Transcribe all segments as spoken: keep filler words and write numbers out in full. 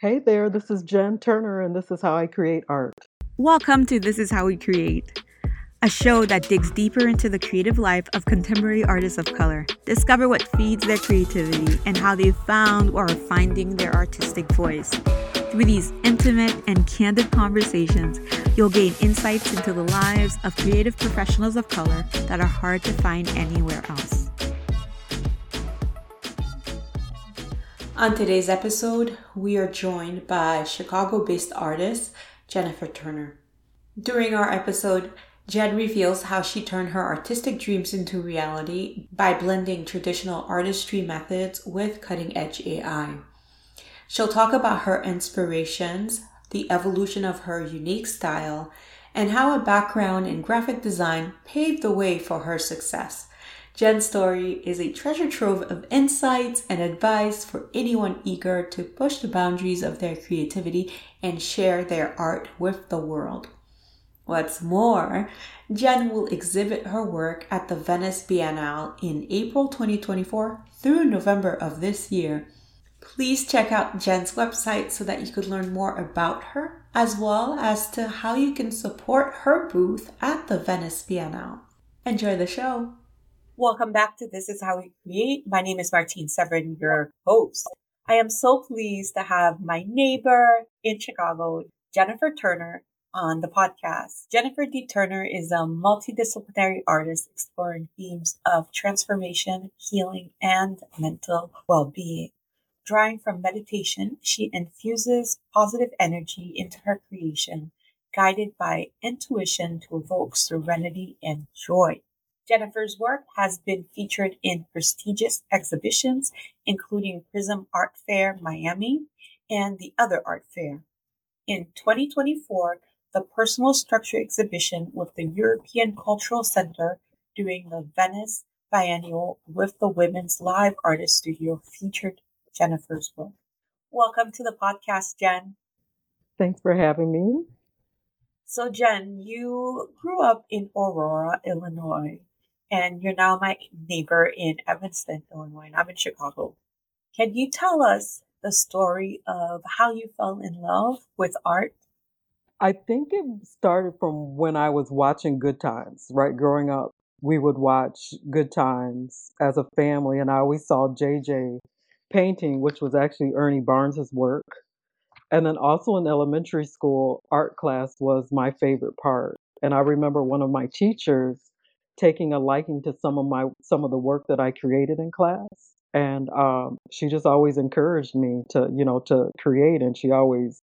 Hey there, this is Jen Turner, and this is how I create art. Welcome to This Is How We Create, a show that digs deeper into the creative life of contemporary artists of color. Discover what feeds their creativity and how they found or are finding their artistic voice. Through these intimate and candid conversations, you'll gain insights into the lives of creative professionals of color that are hard to find anywhere else. On today's episode, we are joined by Chicago-based artist Jennifer Turner. During our episode, Jen reveals how she turned her artistic dreams into reality by blending traditional artistry methods with cutting-edge A I. She'll talk about her inspirations, the evolution of her unique style, and how a background in graphic design paved the way for her success. Jen's story is a treasure trove of insights and advice for anyone eager to push the boundaries of their creativity and share their art with the world. What's more, Jen will exhibit her work at the Venice Biennale in April twenty twenty-four through November of this year. Please check out Jen's website so that you could learn more about her, as well as to how you can support her booth at the Venice Biennale. Enjoy the show! Welcome back to This Is How We Create. My name is Martine Severin, your host. I am so pleased to have my neighbor in Chicago, Jennifer Turner, on the podcast. Jennifer D. Turner is a multidisciplinary artist exploring themes of transformation, healing, and mental well-being. Drawing from meditation, she infuses positive energy into her creation, guided by intuition to evoke serenity and joy. Jennifer's work has been featured in prestigious exhibitions, including Prism Art Fair Miami and the Other Art Fair. In twenty twenty-four, the Personal Structure exhibition with the European Cultural Center during the Venice Biennial with the Women's Live Artist Studio featured Jennifer's work. Welcome to the podcast, Jen. Thanks for having me. So, Jen, you grew up in Aurora, Illinois, and you're now my neighbor in Evanston, Illinois, and I'm in Chicago. Can you tell us the story of how you fell in love with art? I think it started from when I was watching Good Times, right? Growing up, we would watch Good Times as a family, and I always saw J J painting, which was actually Ernie Barnes's work. And then also in elementary school, art class was my favorite part. And I remember one of my teachers taking a liking to some of my some of the work that I created in class. And um, she just always encouraged me to, you know, to create, and she always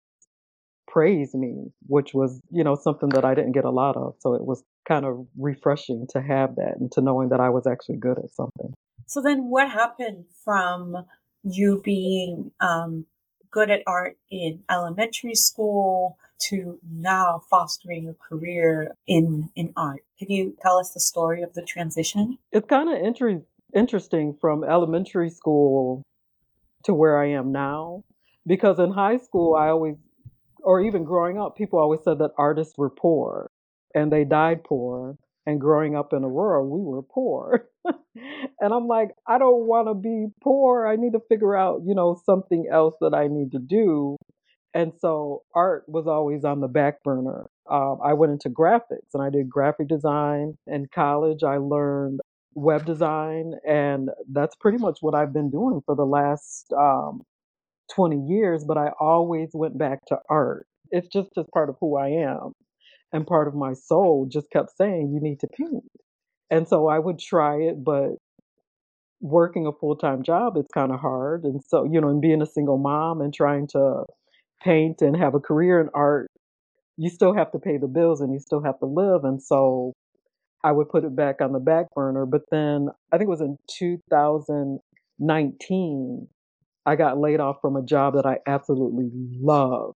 praised me, which was, you know, something that I didn't get a lot of. So it was kind of refreshing to have that and to knowing that I was actually good at something. So then what happened from you being um, good at art in elementary school to now fostering a career in, in art? Can you tell us the story of the transition? It's kind of inter- interesting from elementary school to where I am now, because in high school, I always, or even growing up, people always said that artists were poor and they died poor. And growing up in Aurora, we were poor. And I'm like, I don't want to be poor. I need to figure out, you know, something else that I need to do. And so art was always on the back burner. Um, I went into graphics and I did graphic design. In college, I learned web design. And that's pretty much what I've been doing for the last um, twenty years. But I always went back to art. It's just as part of who I am. And part of my soul just kept saying, you need to paint. And so I would try it, but working a full time job is kind of hard. And so, you know, and being a single mom and trying to paint and have a career in art, you still have to pay the bills and you still have to live. And so I would put it back on the back burner. But then I think it was in two thousand nineteen, I got laid off from a job that I absolutely loved.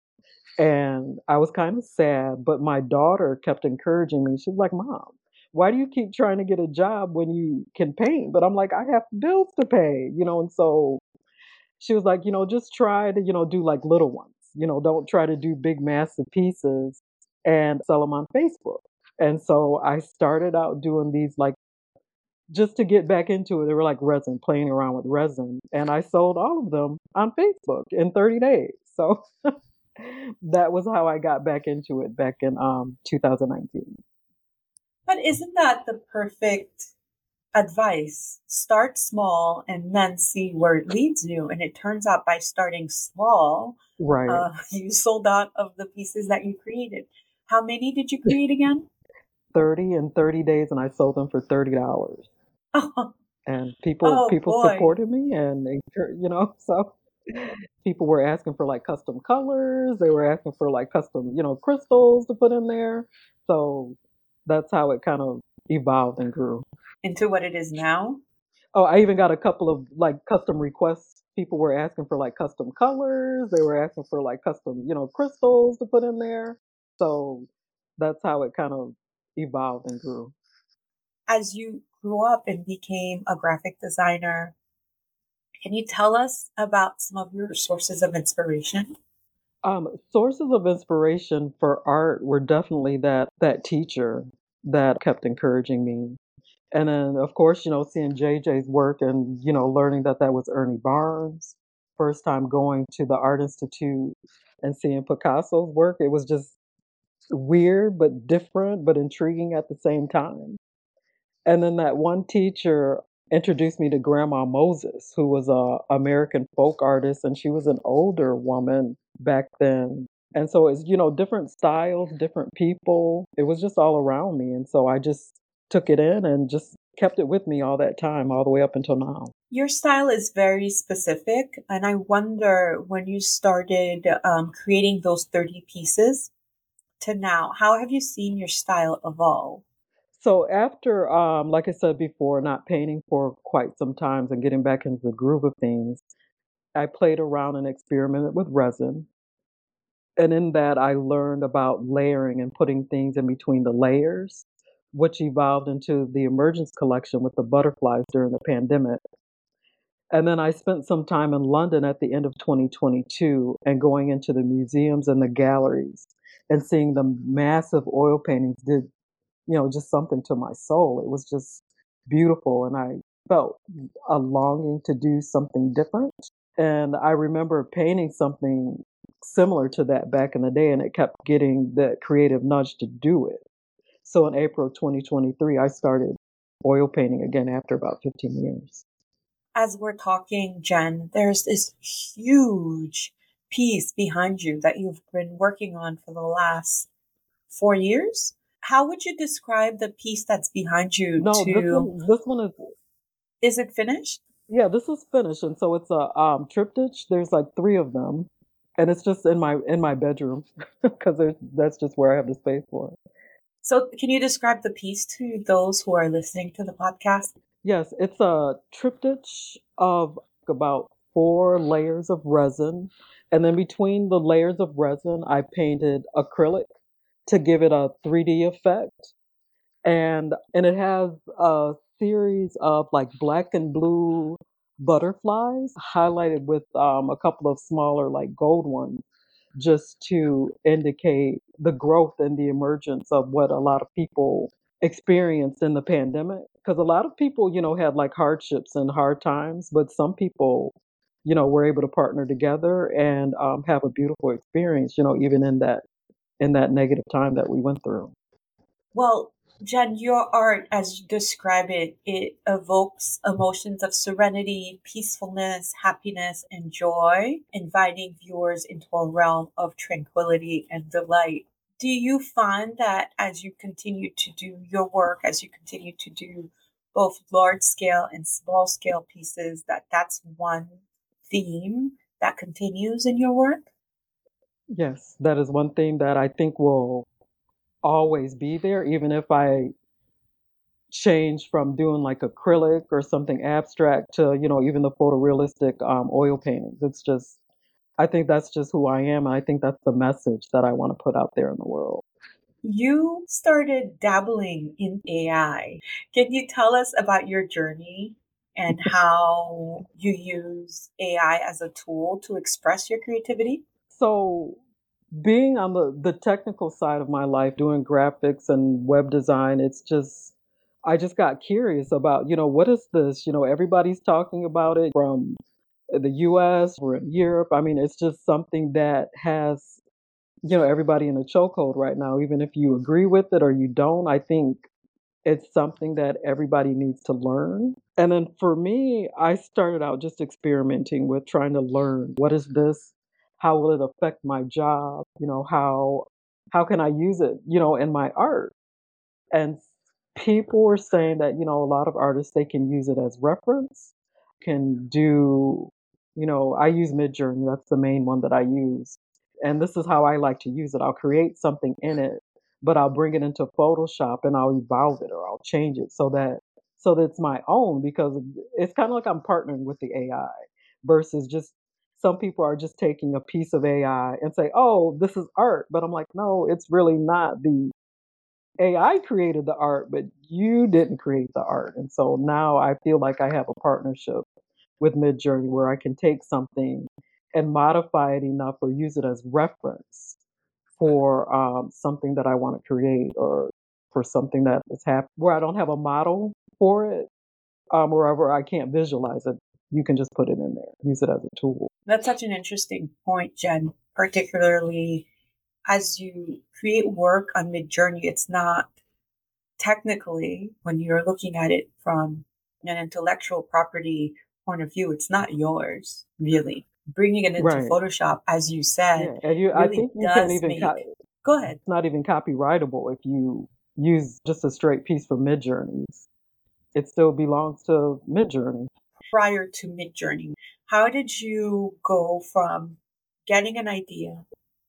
And I was kind of sad, but my daughter kept encouraging me. She was like, Mom, why do you keep trying to get a job when you can paint? But I'm like, I have bills to pay, you know, and so she was like, you know, just try to, you know, do like little ones, you know, don't try to do big, massive pieces and sell them on Facebook. And so I started out doing these like, just to get back into it, they were like resin, playing around with resin. And I sold all of them on Facebook in thirty days. So that was how I got back into it back in um, two thousand nineteen. But isn't that the perfect advice? Start small and then see where it leads you. And it turns out by starting small, Right. uh, you sold out of the pieces that you created. How many did you create again? thirty in thirty days, and I sold them for thirty dollars. Oh, And people oh people boy. supported me, and encour- you know, so people were asking for like custom colors. They were asking for like custom, you know, crystals to put in there. So that's how it kind of evolved and grew. Into what it is now? Oh, I even got a couple of like custom requests. People were asking for like custom colors. They were asking for like custom, you know, crystals to put in there. So that's how it kind of evolved and grew. As you grew up and became a graphic designer, can you tell us about some of your sources of inspiration? Um, sources of inspiration for art were definitely that that teacher that kept encouraging me. And then, of course, you know, seeing J J's work and, you know, learning that that was Ernie Barnes. First time going to the Art Institute and seeing Picasso's work, it was just weird, but different, but intriguing at the same time. And then that one teacher introduced me to Grandma Moses, who was a American folk artist, and she was an older woman back then. And so it's, you know, different styles, different people. It was just all around me. And so I just took it in and just kept it with me all that time, all the way up until now. Your style is very specific, and I wonder when you started um, creating those thirty pieces to now, how have you seen your style evolve? So after, um, like I said before, not painting for quite some times and getting back into the groove of things, I played around and experimented with resin. And in that, I learned about layering and putting things in between the layers, which evolved into the Emergence collection with the butterflies during the pandemic. And then I spent some time in London at the end of twenty twenty-two and going into the museums and the galleries and seeing the massive oil paintings did, you know, just something to my soul. It was just beautiful. And I felt a longing to do something different. And I remember painting something similar to that back in the day, and it kept getting that creative nudge to do it. So in April twenty twenty-three, I started oil painting again after about fifteen years. As we're talking, Jen, there's this huge piece behind you that you've been working on for the last four years. How would you describe the piece that's behind you No, this to, one, this one is, is it finished? yeah, this is finished, and so it's a um, triptych. There's like three of them, and it's just in my in my bedroom because there's that's just where I have the space for it. So can you describe the piece to those who are listening to the podcast? Yes, it's a triptych of about four layers of resin. And then between the layers of resin, I painted acrylic to give it a three D effect. And and it has a series of like black and blue butterflies highlighted with um, a couple of smaller like gold ones just to indicate the growth and the emergence of what a lot of people experienced in the pandemic. Because a lot of people, you know, had like hardships and hard times, but some people, you know, were able to partner together and um, have a beautiful experience, you know, even in that in that negative time that we went through. Well, Jen, your art, as you describe it, it evokes emotions of serenity, peacefulness, happiness, and joy, inviting viewers into a realm of tranquility and delight. Do you find that as you continue to do your work, as you continue to do both large scale and small scale pieces, that that's one theme that continues in your work? Yes, that is one thing that I think will always be there, even if I change from doing like acrylic or something abstract to, you know, even the photorealistic um, oil paintings. It's just, I think that's just who I am. And I think that's the message that I want to put out there in the world. You started dabbling in A I. Can you tell us about your journey and how you use A I as a tool to express your creativity? So, being on the, the technical side of my life, doing graphics and web design, it's just, I just got curious about, you know, what is this? You know, everybody's talking about it from the U S, we're in Europe. I mean, it's just something that has, you know, everybody in a chokehold right now, even if you agree with it or you don't. I think it's something that everybody needs to learn. And then for me, I started out just experimenting with trying to learn what is this? How will it affect my job? You know, how how can I use it, you know, in my art? And people were saying that, you know, a lot of artists they can use it as reference, can do, you know, I use Midjourney, that's the main one that I use. And this is how I like to use it. I'll create something in it, but I'll bring it into Photoshop and I'll evolve it or I'll change it so that so that it's my own because it's kind of like I'm partnering with the A I versus just some people are just taking a piece of A I and say, "Oh, this is art." But I'm like, "No, it's really not. The A I created the art, but you didn't create the art." And so now I feel like I have a partnership with Midjourney where I can take something and modify it enough or use it as reference for um, something that I want to create or for something that is happening where I don't have a model for it, um, wherever I can't visualize it. You can just put it in there, use it as a tool. That's such an interesting point, Jen, particularly as you create work on Midjourney. It's not technically, when you're looking at it from an intellectual property point of view, it's not yours, really. Bringing it into Right. Photoshop, as you said, Yeah. And you, I really think you can't does even, make. co- Go ahead. it's not even copyrightable if you use just a straight piece from Midjourney. It still belongs to Midjourney. Prior to Midjourney, how did you go from getting an idea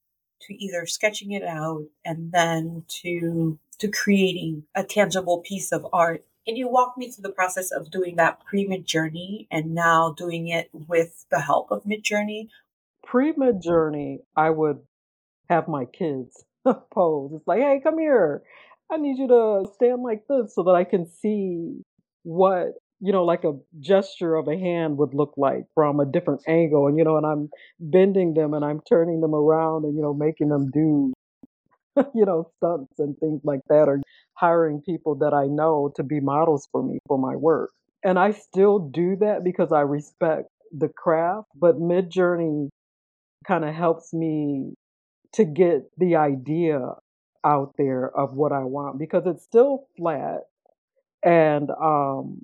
to either sketching it out and then to to creating a tangible piece of art? Can you walk me through the process of doing that pre-Midjourney and now doing it with the help of Midjourney? Pre Midjourney, I would have my kids pose. It's like, hey, come here. I need you to stand like this so that I can see what, you know, like a gesture of a hand would look like from a different angle. And, you know, and I'm bending them and I'm turning them around and, you know, making them do, you know, stunts and things like that, or hiring people that I know to be models for me for my work. And I still do that because I respect the craft, but Midjourney kind of helps me to get the idea out there of what I want because it's still flat and um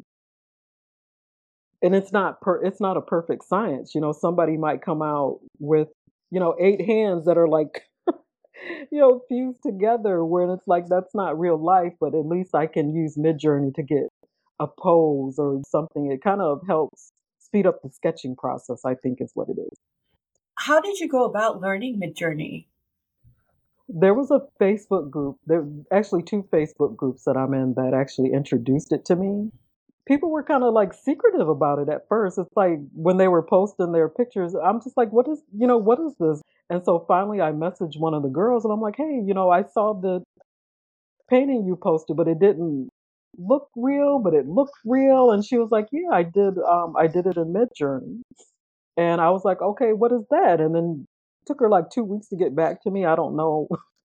and it's not per it's not a perfect science. You know, somebody might come out with, you know, eight hands that are like you know, fused together where it's like that's not real life, but at least I can use Midjourney to get a pose or something. It kind of helps speed up the sketching process, I think is what it is. How did you go about learning Midjourney? There was a Facebook group. There actually two Facebook groups that I'm in that actually introduced it to me. People were kind of like secretive about it at first. It's like when they were posting their pictures, I'm just like, what is, you know, what is this? And so finally I messaged one of the girls and I'm like, hey, you know, I saw the painting you posted, but it didn't look real, but it looked real. And she was like, yeah, I did, um, I did it in Midjourney. And I was like, okay, what is that? And then took her like two weeks to get back to me. I don't know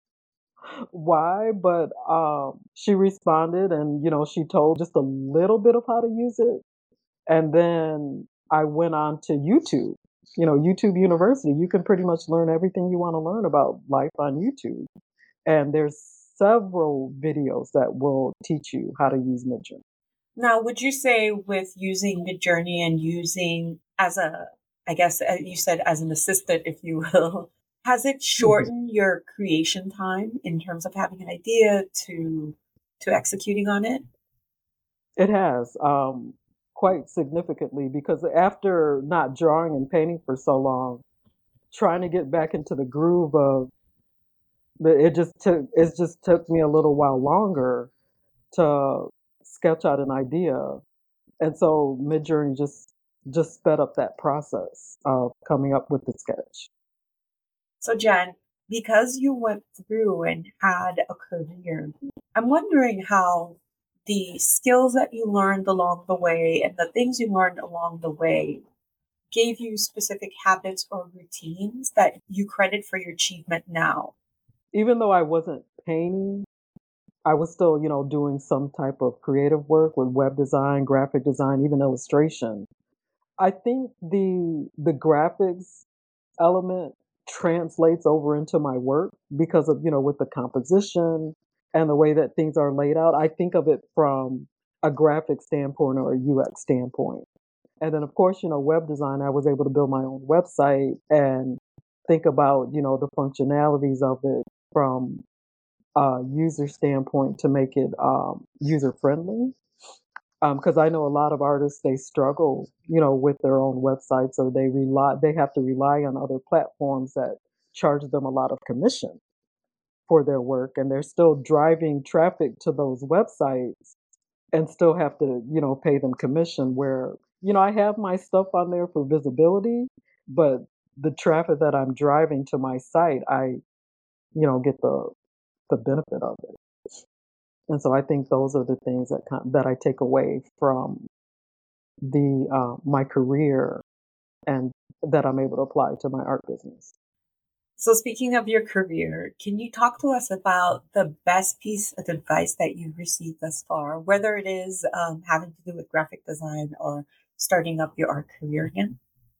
why, but um, she responded and, you know, she told just a little bit of how to use it. And then I went on to YouTube, you know, YouTube University. You can pretty much learn everything you want to learn about life on YouTube. And there's several videos that will teach you how to use Midjourney. Now, would you say with using Midjourney and using as a, I guess uh, you said as an assistant, if you will, has it Mhm. shortened your creation time in terms of having an idea to to executing on it? It has um, quite significantly because after not drawing and painting for so long, trying to get back into the groove of but it just took it just took me a little while longer to sketch out an idea. And so Midjourney just just sped up that process of coming up with the sketch. So, Jen, because you went through and had a career, I'm wondering how the skills that you learned along the way and the things you learned along the way gave you specific habits or routines that you credit for your achievement now. Even though I wasn't painting, I was still, you know, doing some type of creative work with web design, graphic design, even illustration. I think the the graphics element translates over into my work because of, you know, with the composition and the way that things are laid out. I think of it from a graphic standpoint or a U X standpoint. And then, of course, you know, web design, I was able to build my own website and think about, you know, the functionalities of it from a user standpoint to make it um, user friendly. Because I know a lot of artists, they struggle, you know, with their own websites, or they rely, they have to rely on other platforms that charge them a lot of commission for their work, and they're still driving traffic to those websites and still have to, you know, pay them commission. Where, you know, I have my stuff on there for visibility, but the traffic that I'm driving to my site, I, you know, get the the benefit of it. And so I think those are the things that kind that I take away from the uh, my career and that I'm able to apply to my art business. So, speaking of your career, can you talk to us about the best piece of advice that you've received thus far, whether it is um, having to do with graphic design or starting up your art career again?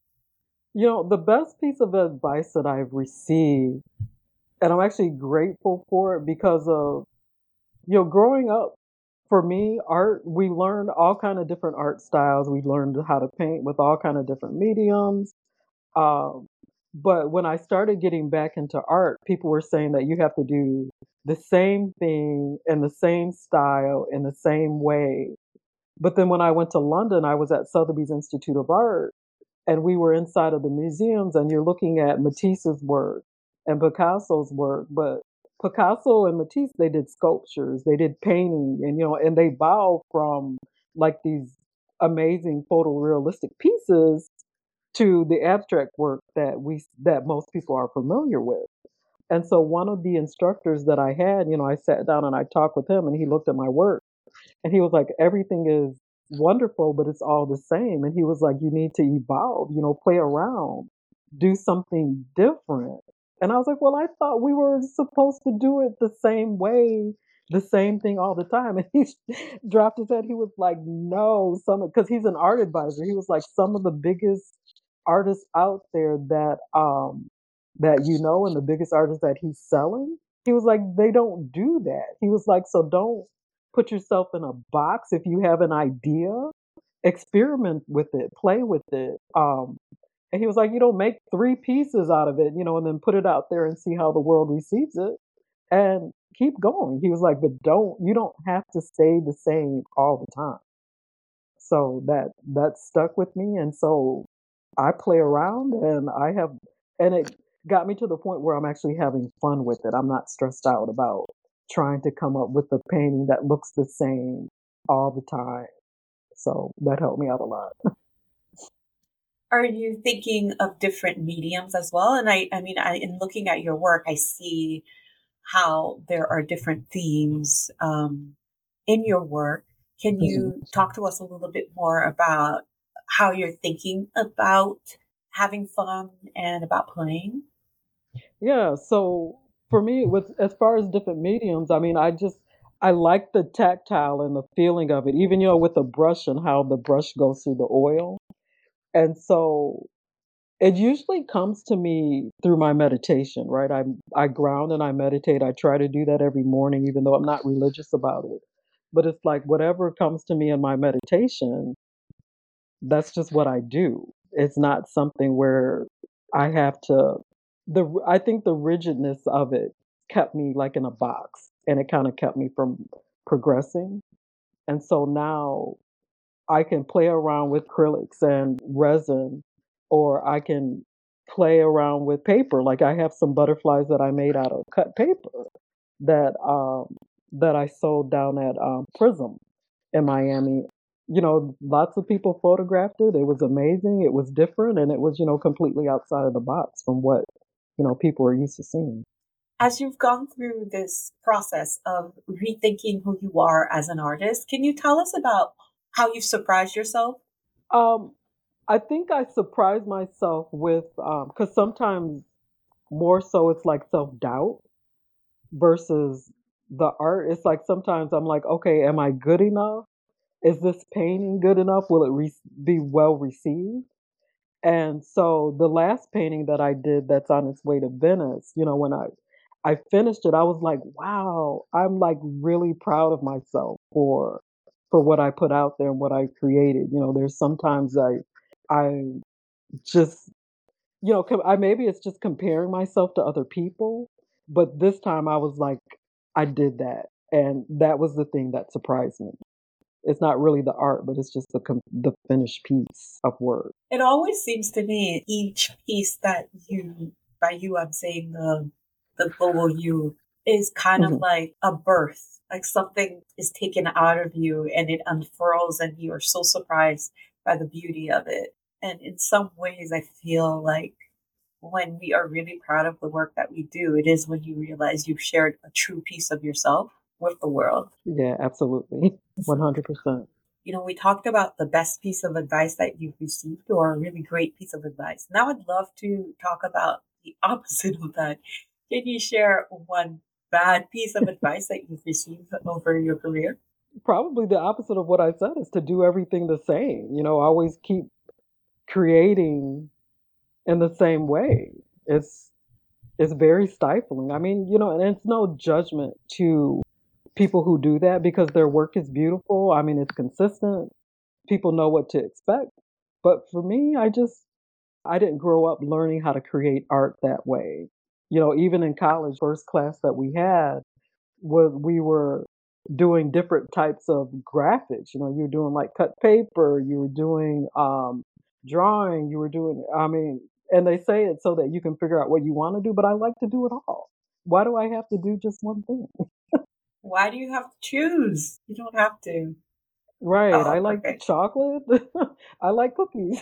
You know, the best piece of advice that I've received, and I'm actually grateful for it because of, you know, growing up, for me, art, we learned all kind of different art styles. We learned how to paint with all kind of different mediums. Um, but when I started getting back into art, people were saying that you have to do the same thing in the same style in the same way. But then when I went to London, I was at Sotheby's Institute of Art, and we were inside of the museums, and you're looking at Matisse's work and Picasso's work. But Picasso and Matisse, they did sculptures, they did painting, and you know, and they evolved from like these amazing photorealistic pieces to the abstract work that we that most people are familiar with. And so one of the instructors that I had, you know, I sat down and I talked with him, and he looked at my work, and he was like, everything is wonderful, but it's all the same. And he was like, you need to evolve, you know, play around, do something different. And I was like, well, I thought we were supposed to do it the same way, the same thing all the time. And he dropped his head. He was like, no, some, because he's an art advisor. He was like, some of the biggest artists out there that, um, that you know, and the biggest artists that he's selling, he was like, they don't do that. He was like, so don't put yourself in a box. If you have an idea, experiment with it, play with it. Um, and he was like, you don't make three pieces out of it, you know, and then put it out there and see how the world receives it and keep going. He was like, but don't, you don't have to stay the same all the time. So that that stuck with me. And so I play around and I have, and it got me to the point where I'm actually having fun with it. I'm not stressed out about trying to come up with a painting that looks the same all the time. So that helped me out a lot. Are you thinking of different mediums as well? And I, I mean, I, in looking at your work, I see how there are different themes um, in your work. Can Mhm. you talk to us a little bit more about how you're thinking about having fun and about playing? Yeah, so for me, with as far as different mediums, I mean, I just I like the tactile and the feeling of it, even you know with the brush and how the brush goes through the oil. And so it usually comes to me through my meditation, right? I I ground and I meditate. I try to do that every morning, even though I'm not religious about it. But it's like whatever comes to me in my meditation, that's just what I do. It's not something where I have to the I think the rigidness of it kept me like in a box, and it kind of kept me from progressing. And so now I can play around with acrylics and resin, or I can play around with paper. Like I have some butterflies that I made out of cut paper that um that I sold down at um Prism in Miami. You know, lots of people photographed it. It was amazing. It was different, and it was, you know, completely outside of the box from what, you know, people are used to seeing. As you've gone through this process of rethinking who you are as an artist, can you tell us about how you've surprised yourself? Um, I think I surprised myself with um because sometimes more so it's like self-doubt versus the art. It's like sometimes I'm like, okay, am I good enough? Is this painting good enough? Will it re- be well received? And so the last painting that I did that's on its way to Venice, you know, when I I finished it, I was like, wow, I'm like really proud of myself for for what I put out there and what I created. You know, there's sometimes I I just, you know, com- I maybe it's just comparing myself to other people, but this time I was like, I did that, and that was the thing that surprised me. It's not really the art, but it's just the com- the finished piece of work. It always seems to me each piece that you, by you, I'm saying the the global you, is kind of Mhm. like a birth, like something is taken out of you and it unfurls, and you are so surprised by the beauty of it. And in some ways, I feel like when we are really proud of the work that we do, it is when you realize you've shared a true piece of yourself with the world. Yeah, absolutely, one hundred percent. You know, we talked about the best piece of advice that you've received or a really great piece of advice. Now I'd love to talk about the opposite of that. Can you share one bad piece of advice that you've received over your career? Probably the opposite of what I said is to do everything the same. You know, always keep creating in the same way. It's it's very stifling. I mean, you know, and it's no judgment to people who do that because their work is beautiful. I mean, it's consistent. People know what to expect. But for me, I just I didn't grow up learning how to create art that way. You know, even in college, first class that we had was we were doing different types of graphics. You know, you were doing like cut paper, you were doing um, drawing, you were doing. I mean, and they say it so that you can figure out what you want to do. But I like to do it all. Why do I have to do just one thing? Why do you have to choose? You don't have to. Right. I Oh, like perfect. chocolate. I like cookies.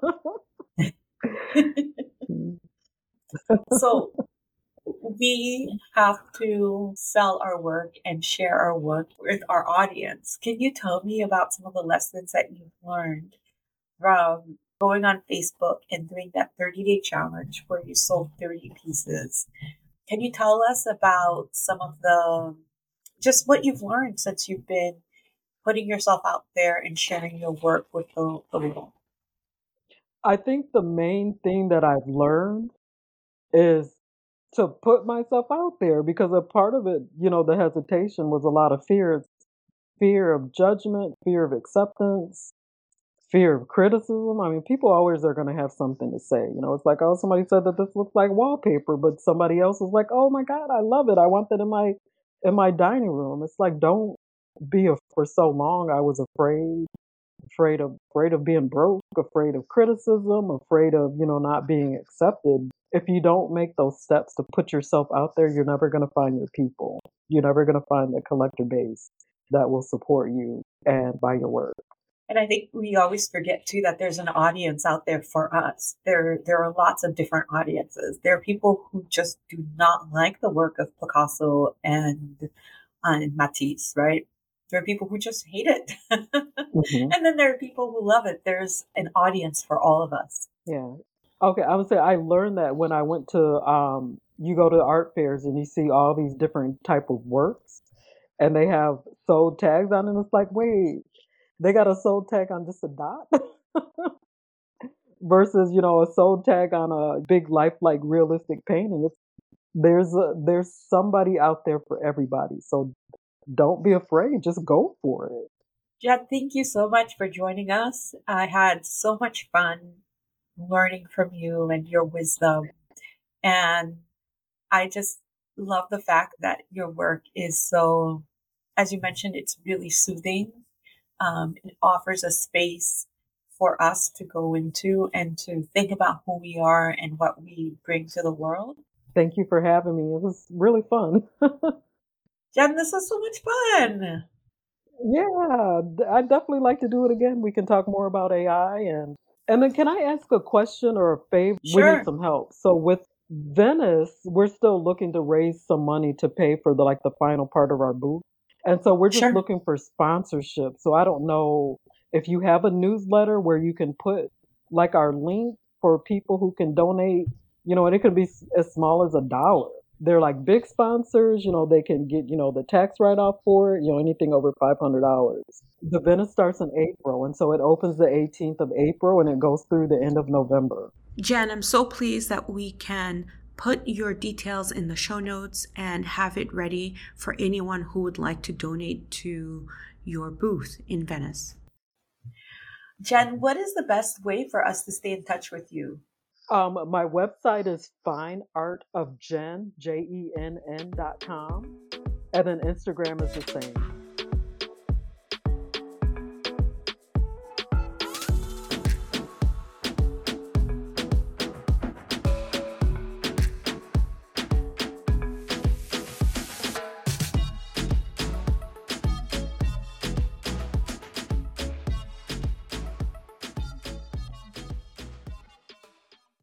Mm. So we have to sell our work and share our work with our audience. Can you tell me about some of the lessons that you've learned from going on Facebook and doing that thirty day challenge where you sold thirty pieces? Can you tell us about some of the just what you've learned since you've been putting yourself out there and sharing your work with the, the world? I think the main thing that I've learned is to put myself out there because a part of it, you know, the hesitation was a lot of fear, fear of judgment, fear of acceptance, fear of criticism. I mean, people always are going to have something to say. You know, it's like, oh, somebody said that this looks like wallpaper, but somebody else is like, oh my God, I love it. I want that in my in my dining room. It's like, don't be a, for so long I was afraid afraid of afraid of being broke, afraid of criticism, afraid of, you know, not being accepted. If you don't make those steps to put yourself out there, you're never going to find your people. You're never going to find the collector base that will support you and buy your work. And I think we always forget too that there's an audience out there for us. There, there are lots of different audiences. There are people who just do not like the work of Picasso and, and Matisse, right? There are people who just hate it. Hmm. And then there are people who love it. There's an audience for all of us. Yeah. Okay, I would say I learned that when I went to um you go to art fairs and you see all these different type of works and they have sold tags on it. It's like, wait, they got a sold tag on just a dot? Versus, you know, a sold tag on a big lifelike realistic painting. It's there's a there's somebody out there for everybody. So don't be afraid, just go for it. Jen, thank you so much for joining us. I had so much fun learning from you and your wisdom. And I just love the fact that your work is so, as you mentioned, it's really soothing. Um, it offers a space for us to go into and to think about who we are and what we bring to the world. Thank you for having me. It was really fun. Jen, this was so much fun. Yeah, d- I'd definitely like to do it again. We can talk more about A I and and then can I ask a question or a favor? We need Sure, some help. So with Venice, we're still looking to raise some money to pay for the like the final part of our booth. And so we're just sure. looking for sponsorship. So I don't know if you have a newsletter where you can put like our link for people who can donate, you know, and it could be s- as small as a dollar. they're like big sponsors, you know, they can get, you know, the tax write-off for it, you know, anything over five hundred dollars. The Venice starts in April, and so it opens the eighteenth of April and it goes through the end of November. Jen, I'm so pleased that we can put your details in the show notes and have it ready for anyone who would like to donate to your booth in Venice. Jen, what is the best way for us to stay in touch with you? Um, my website is fine art of jen, J E N N dot com, and then Instagram is the same.